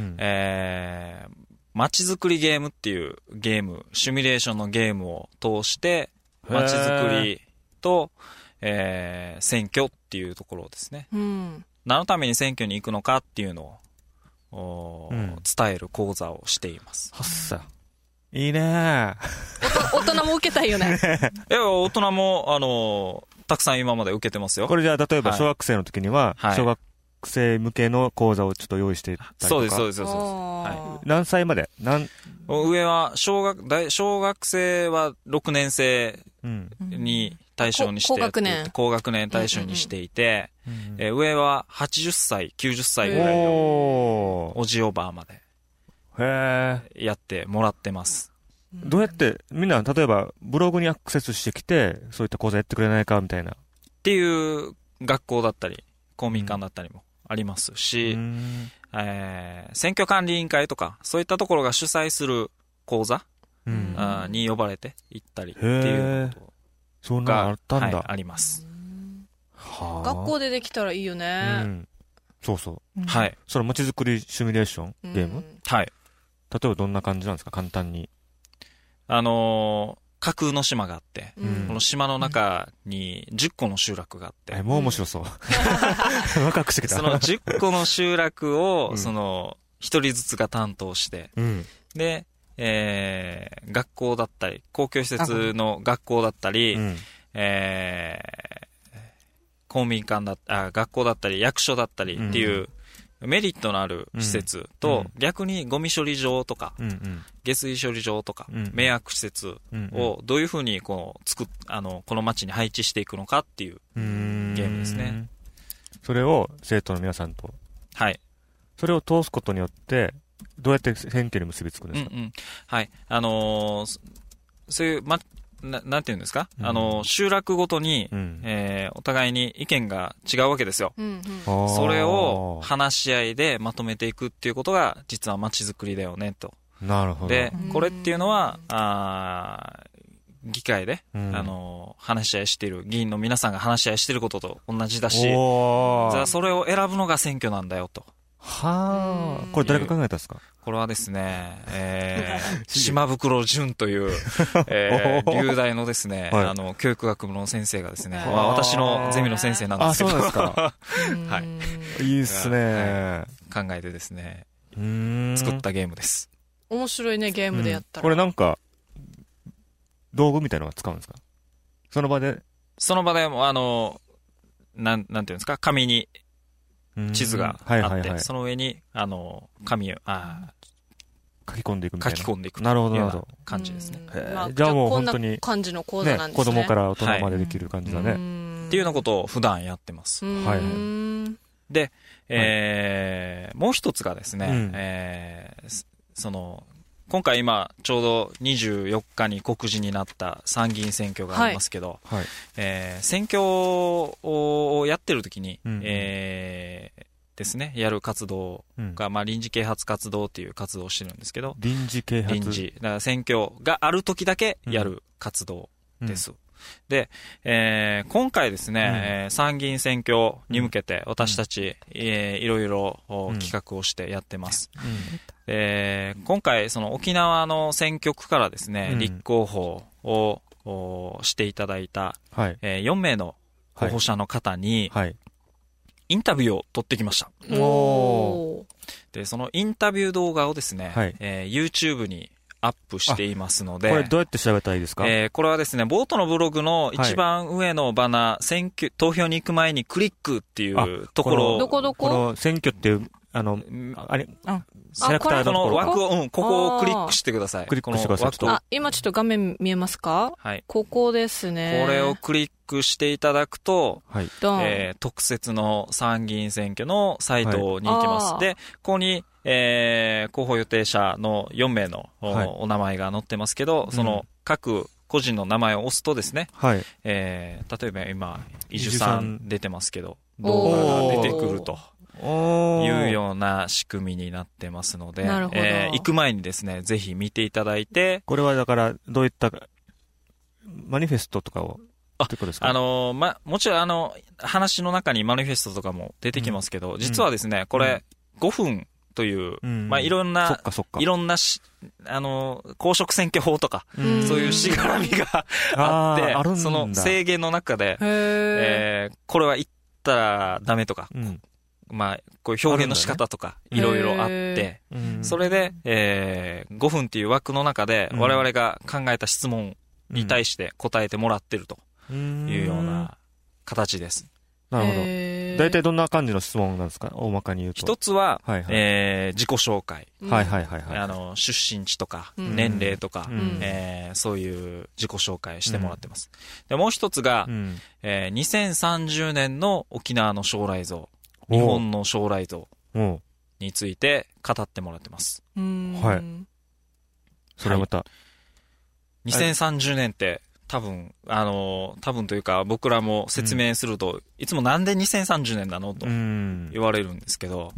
街づくりゲームっていうゲーム、シミュレーションのゲームを通して、街づくりと、選挙っていうところですね。何のために選挙に行くのかっていうのを、伝える講座をしています。 はっさ。いいね大人も受けたいよね。 大人も、たくさん今まで受けてますよ。 これじゃあ、例えば小学生の時には、小学生向けの講座をちょっと用意してたりとか。 そうです。はい、 何歳まで？ 上は小学生は6年生に対象にして、高学年対象にしていて、上は80歳、90歳ぐらいのおじおばあまでやってもらってます。 どうやってみんな例えばブログにアクセスしてきてそういった講座やってくれないかみたいなっていう学校だったり公民館だったりもありますし、選挙管理委員会とかそういったところが主催する講座に呼ばれて行ったりっていうことがあったんだ、あります。 学校でできたらいいよね。 そうそう。 はい。 それ街づくりシミュレーションゲーム？ はい。 例えばどんな感じなんですか？簡単に。 架空の島があって、この島の中に10個の集落があって。 もう面白そう。ワクワクしてきた。 その10個の集落を、一人ずつが担当して、で、学校だったり、公共施設の学校だったり、公民館学校だったり、役所だったりっていう、メリットのある施設と、逆にゴミ処理場とか、下水処理場とか、迷惑施設をどういうふうにこの街に配置していくのかっていうゲームですね。 それを生徒の皆さんと。 はい。 それを通すことによって、どうやって選挙に結びつくんですか？ はい。そういう、なんていうんですか、集落ごとに、お互いに意見が違うわけですよ。それを話し合いでまとめていくっていうことが、実は街づくりだよね、と。 なるほど。 で、これっていうのは、議会で、話し合いしている、議員の皆さんが話し合いしていることと同じだし、じゃあそれを選ぶのが選挙なんだよ、と。 はあ。これ誰が考えたんですか？ これはですね、島袋淳という、流大のですね、教育学部の先生がですね、私のゼミの先生なんですけど。 そうですか。 はい。 いいっすね。 考えてですね、作ったゲームです。 面白いね、ゲームでやったら。 これなんか、道具みたいなのが使うんですか？その場でも、なんていうんですか、紙に、地図があって、その上に、紙を、 書き込んでいくみたいな。 書き込んでいく。 なるほど、なるほど。 感じですね。 じゃあもう本当に、 こんな感じの講座なんですね。 子供から大人までできる感じだね。 っていうようなことを普段やってます。 はい。 で、もう一つがですね、今回今ちょうど24日に告示になった参議院選挙がありますけど、選挙をやってる時に、ですね、やる活動が、臨時啓発活動っていう活動をしてるんですけど、 臨時啓発？ だから選挙がある時だけやる活動です。で、今回ですね、参議院選挙に向けて私たち、いろいろ企画をしてやってます。今回、その沖縄の選挙区からですね、立候補をしていただいた、4名の候補者の方に、インタビューを取ってきました。で、そのインタビュー動画をですね、YouTube にアップしていますので。 これどうやって調べたらいいですか？ これはですね、ボートのブログの一番上のバナー、投票に行く前にクリックっていうところを。 どここの選挙っていう、あれ、セレクターの枠を、ここをクリックしてください。 クリックしてください。 今ちょっと画面見えますか？はい。ここですね。 これをクリックしていただくと、特設の参議院選挙のサイトに行きます。で、ここに、候補予定者の4名のお名前が載ってますけど、その各個人の名前を押すとですね、 はい。 例えば今、伊集さん出てますけど、 おー動画が出てくるとおいうような仕組みになってますので、 なるほど行く前にですね、ぜひ見ていただいて、 これはだから、どういったマニフェストとかをってことですか？ もちろん話の中にマニフェストとかも出てきますけど、実はですね、これ、5分という、いろんな、いろんな公職選挙法とか、そういうしがらみがあって、その制限の中で、これは言ったらダメとか、こういう表現の仕方とか、いろいろあって、それで、5分っていう枠の中で、我々が考えた質問に対して答えてもらってるというような形です。 なるほど。大体どんな感じの質問なんですか？大まかに言うと。 一つは、自己紹介。出身地とか、年齢とか、そういう自己紹介してもらってます。でもう一つが、2030年の沖縄の将来像、日本の将来像について語ってもらってます。 はい。それはまた。 2030年って、多分というか僕らも説明すると、いつもなんで2030年なのと言われるんですけど、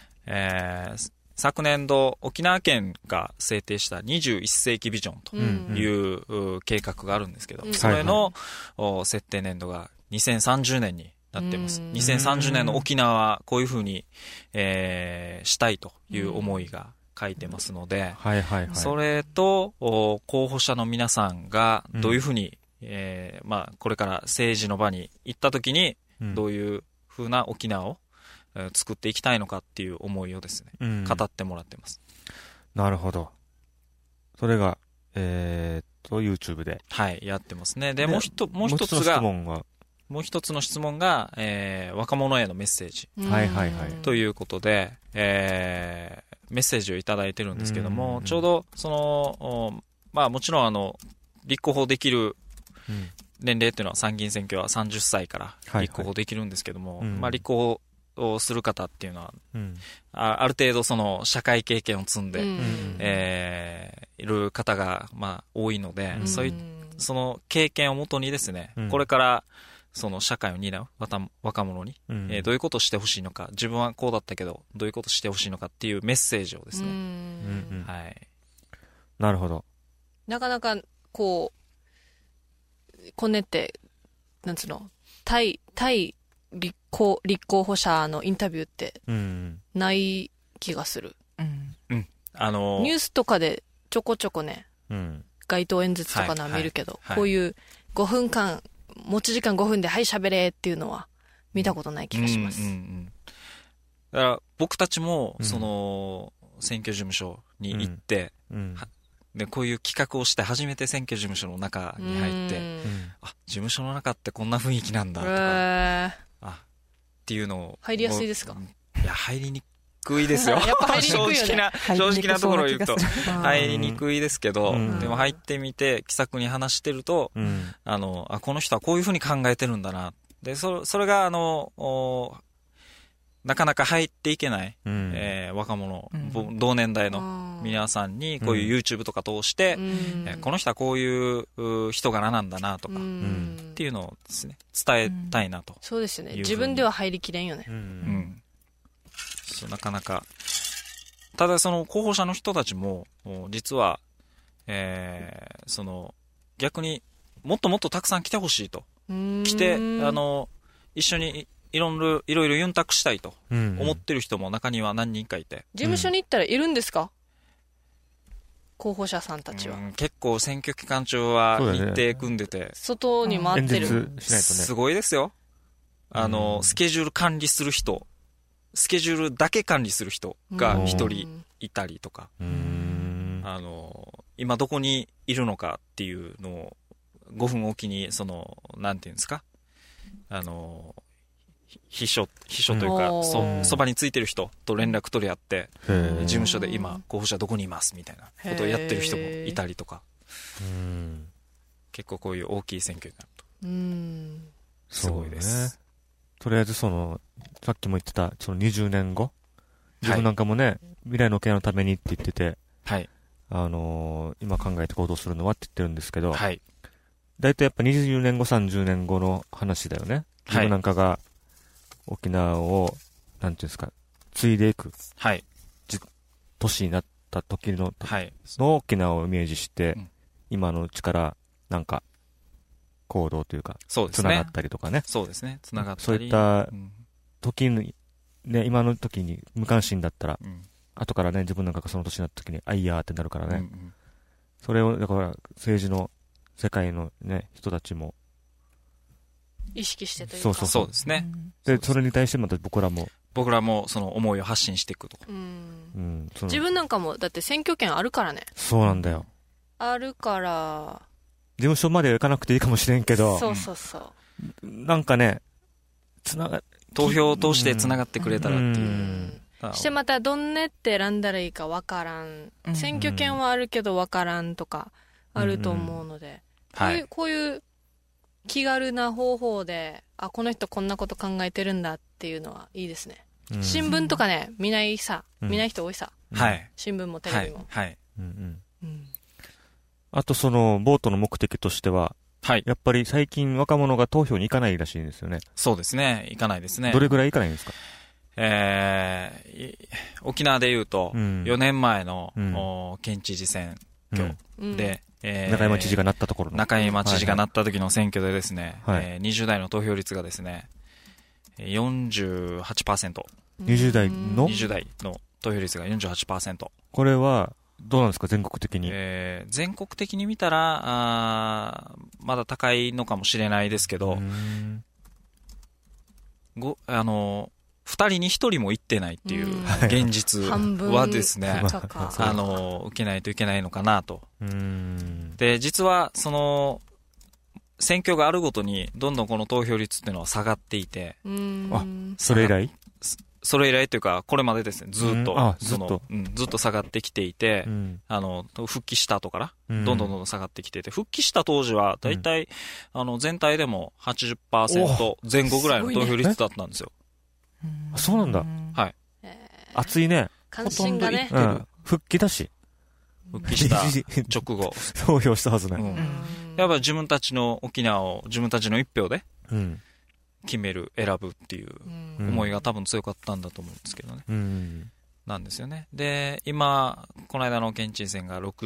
昨年度沖縄県が制定した21世紀ビジョンという計画があるんですけど、それの設定年度が2030年になっています。2030年の沖縄はこういうふうに、したいという思いが書いてますので、それと候補者の皆さんがどういうふうに、これから政治の場に行った時にどういうふうな沖縄を作っていきたいのかっていう思いをですね、語ってもらってます。 なるほど。それがYouTube でやってますね。でもう一つの質問が、若者へのメッセージということで、メッセージをいただいてるんですけども、ちょうどもちろん立候補できる年齢っていうのは参議院選挙は30歳から立候補できるんですけども、立候補をする方っていうのは、ある程度その社会経験を積んで、いる方が多いので、その経験をもとにですね、これからその社会を担う若者に、どういうことをしてほしいのか、自分はこうだったけどどういうことをしてほしいのかっていうメッセージをですね、 なるほど。 なかなかこねってなんつうの対立候補者のインタビューってない気がする。ニュースとかでちょこちょこね、街頭演説とかのは見るけど、こういう5分間持ち時間5分ではい喋れっていうのは見たことない気がします。 だから僕たちもその選挙事務所に行って、でこういう企画をして初めて選挙事務所の中に入って、事務所の中ってこんな雰囲気なんだとか、っていうのを入りやすいですか？ いや入りにくいですよ。 やっぱ入りにくいよね。 正直なところを言うと入りにくいですけど、でも入ってみて気さくに話してると、この人はこういうふうに考えてるんだな。でそれがなかなか入っていけない、若者、同年代の皆さんにこういう YouTube とか通して、この人はこういう人柄なんだなとか、っていうのをですね伝えたいなと。 そうですよね。自分では入りきれんよね。 なかなか。ただその候補者の人たちも実は、逆にもっともっとたくさん来てほしいと。来て一緒にいろいろユンタクしたいと思ってる人も中には何人かいて。 事務所に行ったらいるんですか？候補者さんたちは。 結構選挙期間中は日程組んでて、 外に回ってる。 演説しないとね。 すごいですよ。スケジュール管理する人、スケジュールだけ管理する人が一人いたりとか、今どこにいるのかっていうのを5分おきになんていうんですか、秘書というか、そばについてる人と連絡取り合って、事務所で今候補者どこにいますみたいなことをやってる人もいたりとか、結構こういう大きい選挙になるとすごいです。 とりあえずさっきも言ってたその20年後、自分なんかもね、未来の沖縄のためにって言ってて、今考えて行動するのはって言ってるんですけど、 だいたいやっぱ20年後、30年後の話だよね。自分なんかが沖縄を、なんていうんですか、継いでいく。 はい。 年になった時の、 はい。 の沖縄をイメージして、 うん、 今のうちから、なんか、行動というか、 そうですね。 つながったりとかね。 そうですね。つながったり。 そういった時に、ね、今の時に無関心だったら、後からね、自分なんかがその年になった時に、あいやーってなるからね。それを、だから政治の世界のね、人たちも、 意識してというか。 そうですね。 で、それに対してまた僕らもその思いを発信していくとか。 自分なんかも、だって選挙権あるからね。 そうなんだよ。 あるから、 事務所まで行かなくていいかもしれんけど、 そうなんかね、 投票を通してつながってくれたらっていう。 してまたどんねって選んだらいいかわからん。選挙権はあるけどわからんとかあると思うので、こういう気軽な方法で、あ、この人こんなこと考えてるんだっていうのはいいですね。新聞とかね、見ない人多いさ。 はい。 新聞もテレビも。 はい。 あとその、ボートの目的としては、 はい。 やっぱり最近若者が投票に行かないらしいんですよね。 そうですね。行かないですね。 どれぐらい行かないんですか？ 沖縄で言うと、4年前の、県知事選挙で、 中山知事がなったところの。 中山知事がなった時の選挙でですね、20代の投票率がですね、48%。 20代の ?20 代の投票率が 48%。 これは、どうなんですか、全国的に。 全国的に見たら、まだ高いのかもしれないですけど、2人に1人も行ってないっていう現実はですね、受けないといけないのかなと。で、実は、選挙があるごとに、どんどんこの投票率っていうのは下がっていて、 それ以来というか、これまでですね、ずっと下がってきていて、復帰した後から、どんどん下がってきてて、復帰した当時は、だいたい、全体でも 80% 前後ぐらいの投票率だったんですよ。 そうなんだ。 はい。 熱いね。 関心がね。 復帰だし。 復帰した直後。 投票したはずね。 やっぱ自分たちの沖縄を自分たちの一票で決める、選ぶっていう思いが多分強かったんだと思うんですけどね。なんですよね。で、今、この間の県知事選がちょっ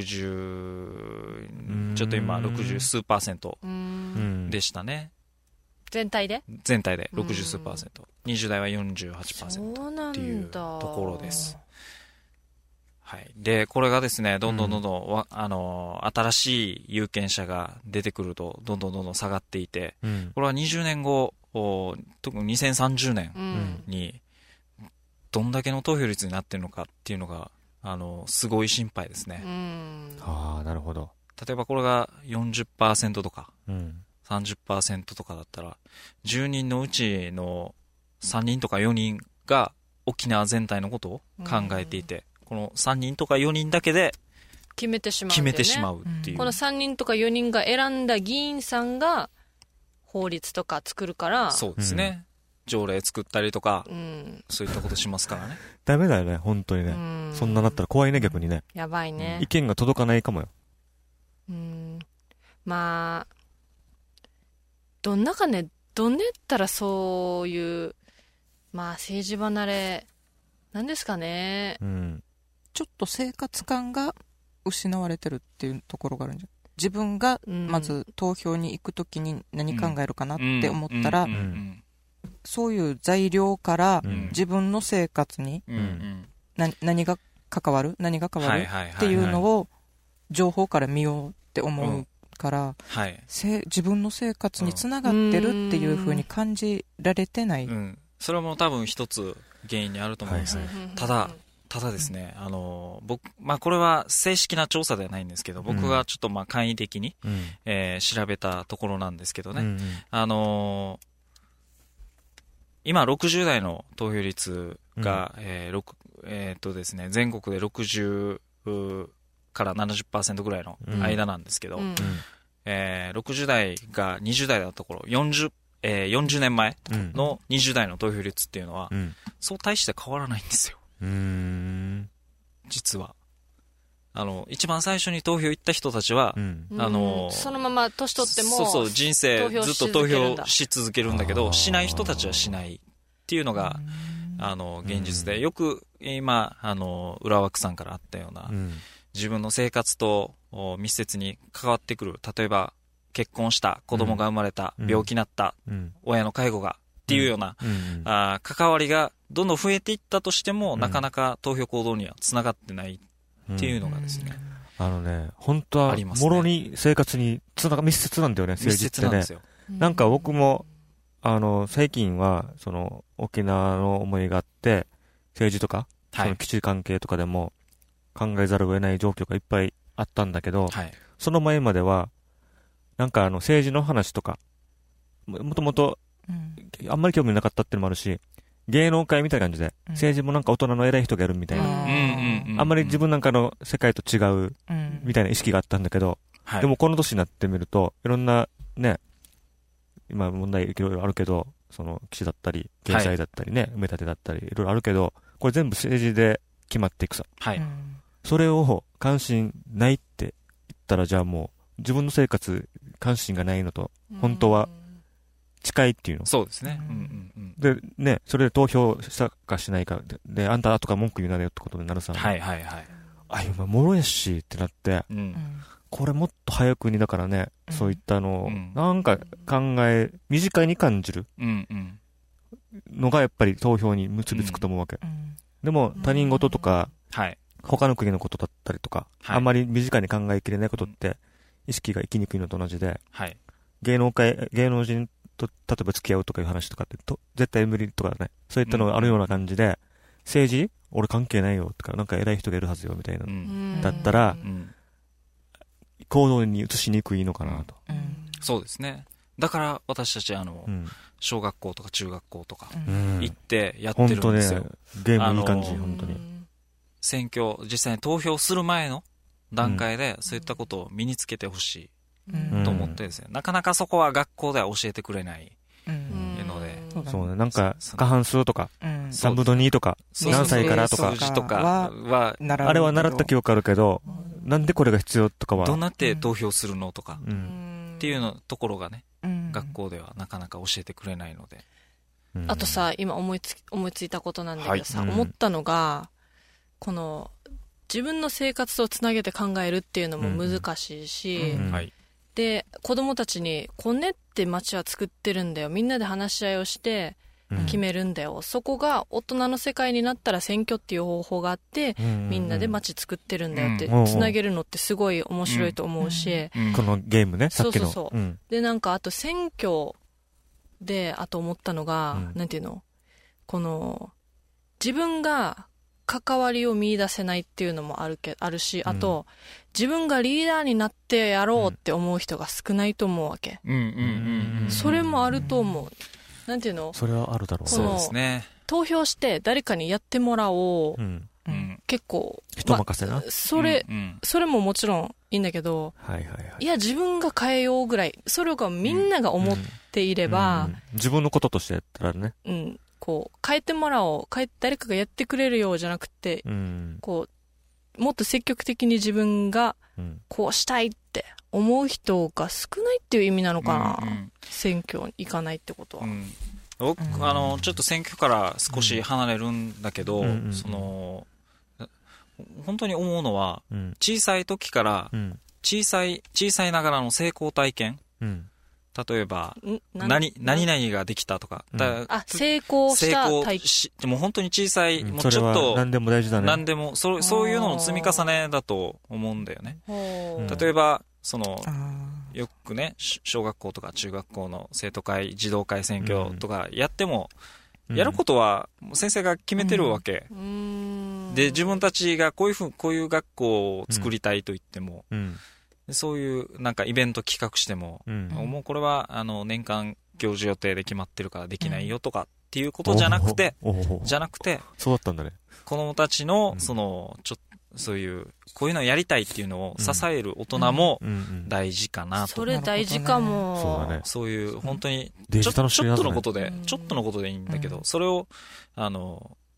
と今60数%でしたね。 全体で 60数%。20代は 48% っていうところです。はい。で、これがですね、どんどん、新しい有権者が出てくると、どんどん下がっていて、これは20年後、特に2030年に、どんだけの投票率になってるのかっていうのが、すごい心配ですね。 ああ、なるほど。 例えばこれが 40% とか、30% とかだったら、10人のうちの3人とか4人が沖縄全体のことを考えていて、この3人とか4人だけで決めてしまうっていう。この3人とか4人が選んだ議員さんが法律とか作るから。 そうですね。条例作ったりとか、そういったことしますからね。 ダメだよね、本当にね。そんななったら怖いね、逆にね。 やばいね。 意見が届かないかもよ。 まあ、どんなやったらそういう、まあ政治離れ、なんですかね。 ちょっと生活感が失われてるっていうところがあるんじゃん。自分がまず投票に行くときに何考えるかなって思ったら、そういう材料から自分の生活に何が関わるっていうのを情報から見ようって思うから、自分の生活につながってるっていう風に感じられてない。 それも多分一つ原因にあると思います。ただですね、これは正式な調査ではないんですけど、僕がちょっと簡易的に、調べたところなんですけどね、今60代の投票率が、ですね、全国で60から 70% ぐらいの間なんですけど、60代が20代だった頃、40年前の20代の投票率っていうのは、そう大して変わらないんですよ。実は。 一番最初に投票行った人たちは、 そのまま年取っても、 そう、人生ずっと投票し続けるんだけど、しない人たちはしないっていうのが、現実で、よく今、浦枠さんからあったような、自分の生活と密接に関わってくる、例えば、結婚した、子供が生まれた、病気になった、親の介護が、っていうような、関わりがどんどん増えていったとしても、なかなか投票行動にはつながってないっていうのがですね。 本当は、もろに生活に密接なんだよね、政治ってね。 密接なんですよ。 なんか僕も、最近は、沖縄の思いがあって、政治とか、基地関係とかでも考えざるを得ない状況がいっぱいあったんだけど、その前までは、なんか政治の話とか、もともと、あんまり興味なかったっていうのもあるし、芸能界みたいな感じで、政治もなんか大人の偉い人がやるみたいな、あんまり自分なんかの世界と違うみたいな意識があったんだけど、でもこの年になってみると、いろんなね、今問題いろいろあるけど、騎士だったり、経済だったりね、埋め立てだったり、いろいろあるけど、これ全部政治で決まっていくさ。それを関心ないって言ったら、じゃあもう、自分の生活、関心がないのと、本当は、近いっていうの。 そうですね。 で、ね、それで投票したかしないかで、あんたとか文句言うなよってことになるさ。今、もろやしってなって、これもっと早くに、だからね、そういったのを、なんか身近に感じるのがやっぱり投票に結びつくと思うわけ。でも、他人事とか、他の国のことだったりとか、あんまり身近に考えきれないことって、意識が生きにくいのと同じで、芸能人と例えば付き合うとかいう話とかって絶対無理とかね、そういったのがあるような感じで、政治俺関係ないよとか、なんか偉い人がいるはずよみたいな、だったら、行動に移しにくいのかなと。 そうですね。だから私たち小学校とか中学校とか行ってやってるんですよ。 本当ね、ゲームいい感じ、本当に。 選挙、実際に投票する前の段階でそういったことを身につけてほしいと思ってですね、なかなかそこは学校では教えてくれないので、 そうね、なんか過半数とか3分の2とか何歳からとか数字とかはあれは習った記憶あるけど、なんでこれが必要とかはどうなって投票するのとかっていうのところがね、学校ではなかなか教えてくれないので。 あとさ、今思いついたことなんだけどさ、思ったのが、この自分の生活とつなげて考えるっていうのも難しいし、で子供たちにこねって街は作ってるんだよ、みんなで話し合いをして決めるんだよ、そこが大人の世界になったら選挙っていう方法があって、みんなで街作ってるんだよってつなげるのってすごい面白いと思うし、 このゲームね、さっきので、なんかあと選挙であと思ったのが、なんていうの、この自分が関わりを見出せないっていうのもあるし、あと、自分がリーダーになってやろうって思う人が少ないと思うわけ。それもあると思う。なんていうの？ それはあるだろう。 そうですね。 投票して誰かにやってもらおう。結構。 人任せな。 それももちろんいいんだけど、いや、自分が変えようぐらい、それをみんなが思っていれば、 自分のこととしてやったらね。 こう変えてもらおう、誰かがやってくれるようじゃなくて、こうもっと積極的に自分がこうしたいって思う人が少ないっていう意味なのかな、選挙に行かないってことは。 僕ちょっと選挙から少し離れるんだけど、本当に思うのは、小さい時から小さいながらの成功体験、例えば、何々ができたとか。 成功した体験。 でも本当に小さい、もうちょっと、 何でも大事だね。 何でも、そういうのの積み重ねだと思うんだよね。例えば、よくね、小学校とか中学校の生徒会、児童会選挙とかやっても、やることは先生が決めてるわけ。で、自分たちがこういう学校を作りたいと言っても、そういうなんかイベント企画しても、もうこれは年間行事予定で決まってるからできないよとかっていうことじゃなくて、 そうだったんだね。 子供たちのそういうこういうのをやりたいっていうのを支える大人も大事かなと。 それ大事かも。 そういう本当にちょっとのことでいいんだけど、それを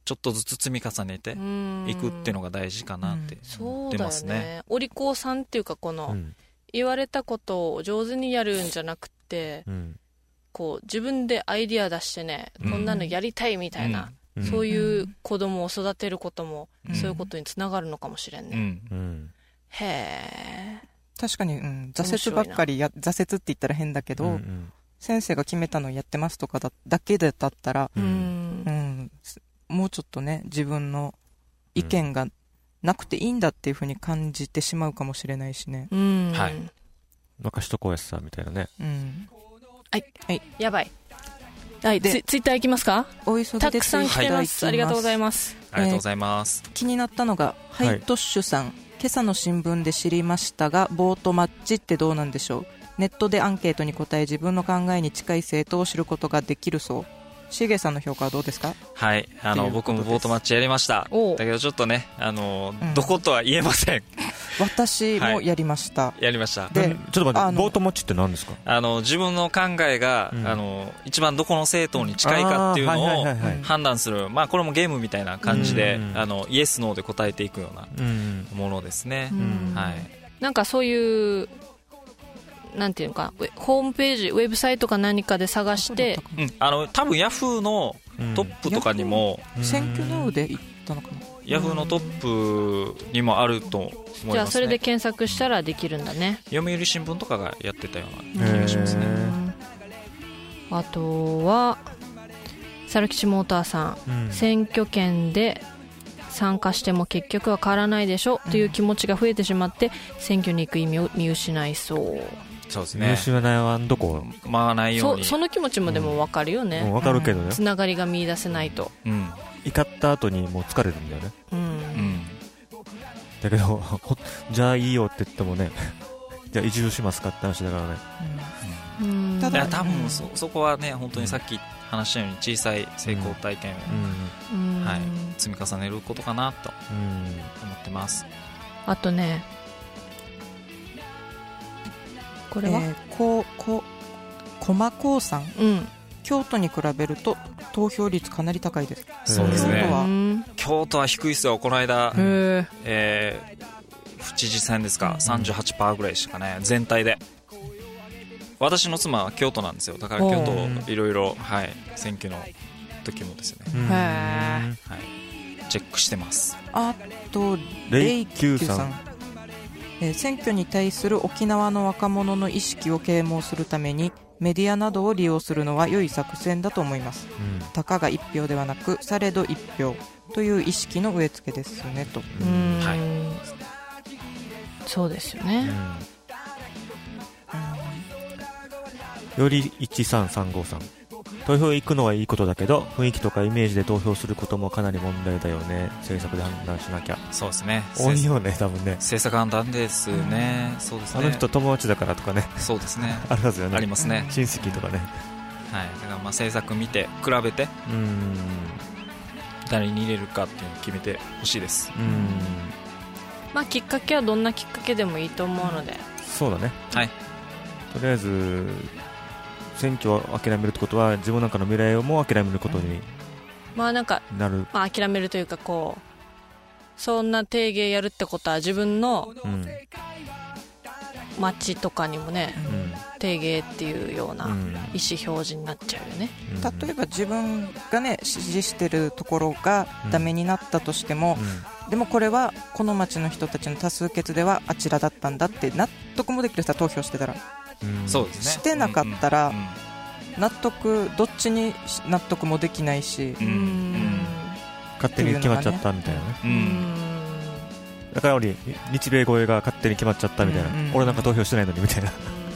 ちょっとずつ積み重ねていくっていうのが大事かなって思ってますね。 そうだよね。お利口さんっていうか、この、言われたことを上手にやるんじゃなくて、こう自分でアイディア出してね、こんなのやりたいみたいな、そういう子供を育てることも、そういうことにつながるのかもしれんね。へえ。 確かに、挫折ばっかり挫折って言ったら変だけど、先生が決めたのをやってますとかだけでだったら、もうちょっとね、自分の意見がなくていいんだっていうふうに感じてしまうかもしれないしね。 はい。 任しとこうやさみたいなね。 はい、やばい。はい、ツイッター行きますか？ お急ぎでたくさん来てます。ありがとうございます。 ありがとうございます。 気になったのが、ハイトッシュさん、今朝の新聞で知りましたが、ボートマッチってどうなんでしょう。ネットでアンケートに答え、自分の考えに近い生徒を知ることができるそう。しげさんの評価はどうですか？ はい、僕もボートマッチやりました。だけどちょっとね、どことは言えません。 私もやりました。 やりました。 で、ちょっと待って、ボートマッチって何ですか？ 自分の考えが、一番どこの生徒に近いかっていうのを判断する、まあこれもゲームみたいな感じで、イエスノーで答えていくようなものですね。はい。 なんかそういうなんていうか、ホームページ、ウェブサイトか何かで探して、 多分ヤフーのトップとかにも、 選挙ナウで行ったのかな。 ヤフーのトップにもあると思いますね。 じゃあそれで検索したらできるんだね。 読売新聞とかがやってたような気がしますね。 あとは猿吉モーターさん、選挙権で参加しても結局は変わらないでしょという気持ちが増えてしまって、選挙に行く意味を見失いそう。 そうですね。 見失わんどこ回らないように。 その気持ちもでも分かるよね。 分かるけどね。 つながりが見出せないと。 怒った後にもう疲れるんだよね。だけどじゃあいいよって言ってもね、じゃあ移住しますかって話だからね。 ただ多分そこはね、本当にさっき話したように小さい成功体験を、積み重ねることかなと思ってます。 あとね、これは駒高さん、京都に比べると投票率かなり高いです。 そうですね。京都は低いですよ。この間、府知事選ですか、38% ぐらいしかね、全体で。私の妻は京都なんですよ。だから京都いろいろ、選挙の時もですね、チェックしてます。 あとレイキューさん、選挙に対する沖縄の若者の意識を啓蒙するためにメディアなどを利用するのは良い作戦だと思います。たかが1票ではなく、されど1票という意識の植え付けですねと。 そうですよね。 より1335さん、投票行くのはいいことだけど、雰囲気とかイメージで投票することもかなり問題だよね。政策で判断しなきゃ。 そうですね。 多いよね、多分ね。 政策判断ですね。そうですね。 あの人友達だからとかね。 そうですね。 あるはずよね。 ありますね。 親戚とかね。 はい。だから政策見て比べて、誰に入れるかっていうのを決めてほしいです。 まあきっかけはどんなきっかけでもいいと思うので。 そうだね。 はい。 とりあえず選挙を諦めるってことは、自分なんかの未来をも諦めることにまあなんか諦めるというか、こうそんな提言やるってことは自分の街とかにもね、提言っていうような意思表示になっちゃうよね。 例えば自分がね支持してるところがダメになったとしても、でもこれはこの町の人たちの多数決ではあちらだったんだって納得もできるさ、投票してたら。 そうですね。 してなかったら納得、どっちに納得もできないし、 勝手に決まっちゃったみたいなね。だから俺日米合意が勝手に決まっちゃったみたいな、俺なんか投票してないのにみたいな。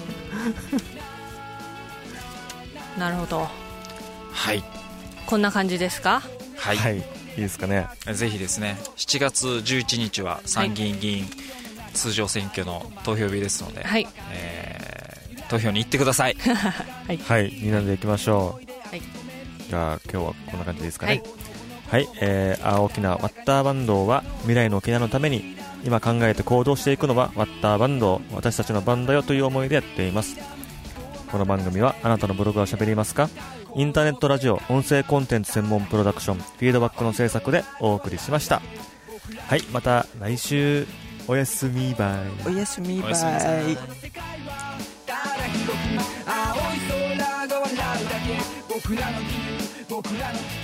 なるほど。 はい。 こんな感じですか？ はい。 いいですかね。 ぜひですね、7月11日は参議院議員通常選挙の投票日ですので、投票に行ってください。 はい、みんなで行きましょう。 はい。 じゃあ今日はこんな感じですかね。はい、青沖縄ワッターバンドは未来の沖縄のために今考えて行動していくのはワッターバンド、私たちのバンドよという思いでやっています。 この番組はあなたのブログは喋りますか、インターネットラジオ音声コンテンツ専門プロダクションフィードバックの制作でお送りしました。はい、また来週。おやすみバイ。 おやすみバイ。 青い空が笑うだけ僕らの